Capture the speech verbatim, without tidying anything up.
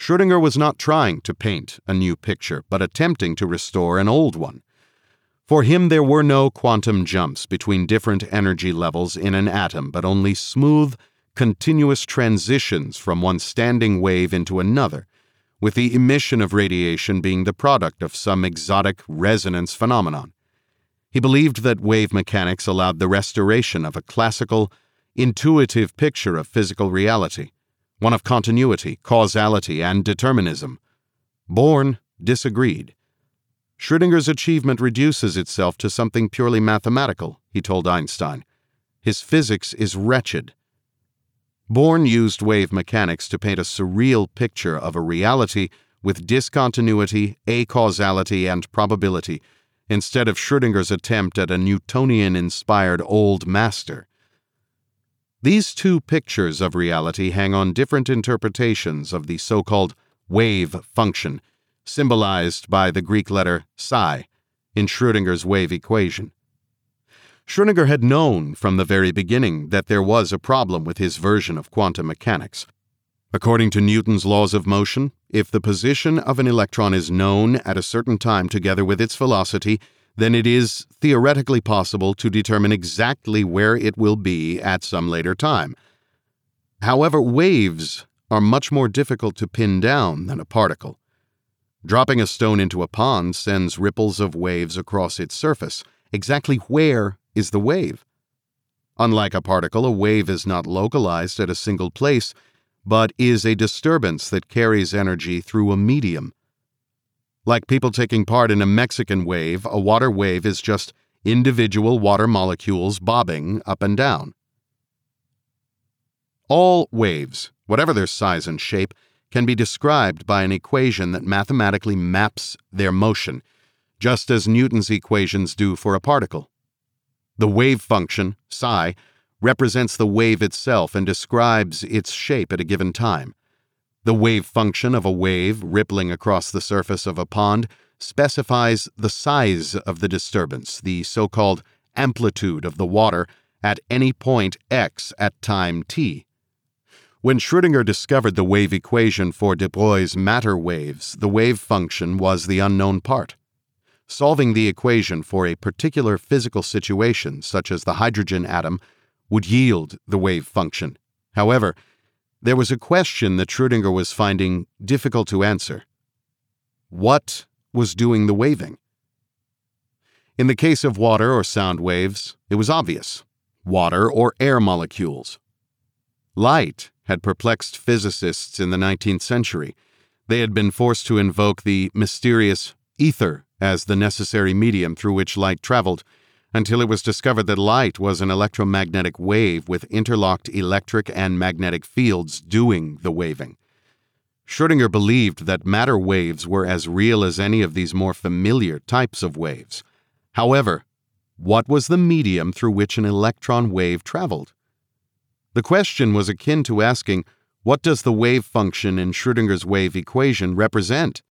Schrödinger was not trying to paint a new picture, but attempting to restore an old one. For him, there were no quantum jumps between different energy levels in an atom, but only smooth, continuous transitions from one standing wave into another, with the emission of radiation being the product of some exotic resonance phenomenon. He believed that wave mechanics allowed the restoration of a classical, intuitive picture of physical reality, one of continuity, causality, and determinism. Born disagreed. Schrödinger's achievement reduces itself to something purely mathematical, he told Einstein. His physics is wretched. Born used wave mechanics to paint a surreal picture of a reality with discontinuity, acausality, and probability, instead of Schrödinger's attempt at a Newtonian-inspired old master. These two pictures of reality hang on different interpretations of the so-called wave function, symbolized by the Greek letter psi in Schrödinger's wave equation. Schrödinger had known from the very beginning that there was a problem with his version of quantum mechanics. According to Newton's laws of motion, if the position of an electron is known at a certain time together with its velocity, then it is theoretically possible to determine exactly where it will be at some later time. However, waves are much more difficult to pin down than a particle. Dropping a stone into a pond sends ripples of waves across its surface. Exactly where is the wave? Unlike a particle, a wave is not localized at a single place, but is a disturbance that carries energy through a medium. Like people taking part in a Mexican wave, a water wave is just individual water molecules bobbing up and down. All waves, whatever their size and shape, can be described by an equation that mathematically maps their motion, just as Newton's equations do for a particle. The wave function, psi, represents the wave itself and describes its shape at a given time. The wave function of a wave rippling across the surface of a pond specifies the size of the disturbance, the so-called amplitude of the water, at any point x at time t. When Schrödinger discovered the wave equation for de Broglie's matter waves, the wave function was the unknown part. Solving the equation for a particular physical situation, such as the hydrogen atom, would yield the wave function. However, there was a question that Schrödinger was finding difficult to answer. What was doing the waving? In the case of water or sound waves, it was obvious: water or air molecules. Light had perplexed physicists in the nineteenth century. They had been forced to invoke the mysterious ether as the necessary medium through which light traveled, until it was discovered that light was an electromagnetic wave with interlocked electric and magnetic fields doing the waving. Schrödinger believed that matter waves were as real as any of these more familiar types of waves. However, what was the medium through which an electron wave traveled? The question was akin to asking, what does the wave function in Schrödinger's wave equation represent?